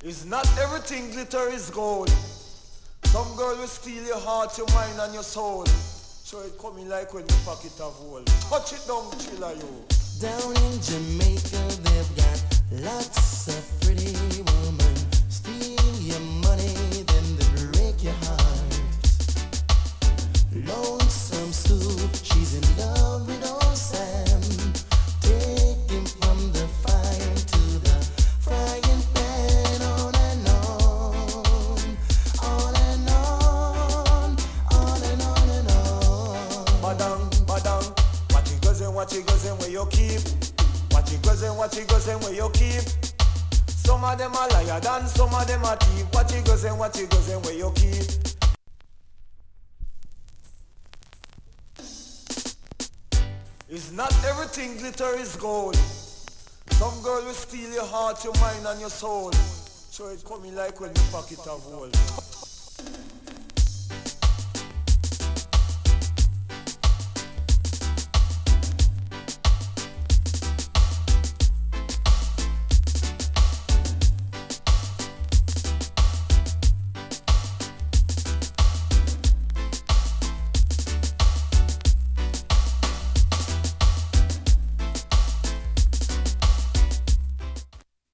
It's not everything glitter is gold. Some girl will steal your heart, your mind and your soul. So it coming like when you pocket of gold. Touch it down, chiller you. Down in Jamaica they've got lots of pretty women. Steal your money, then they break your heart. Lonesome Sue, she's in love with old Sam. Take him from the fire to the frying pan. On and on, on and on, on and on and on. Badang, badang, what you goes and where you keep. What you goes and where you keep. Some of them are liar and some of them are thief. What you goes and where you keep. It's not everything glitter is gold. Some girl will steal your heart, your mind and your soul. So it coming like when you pocket of gold.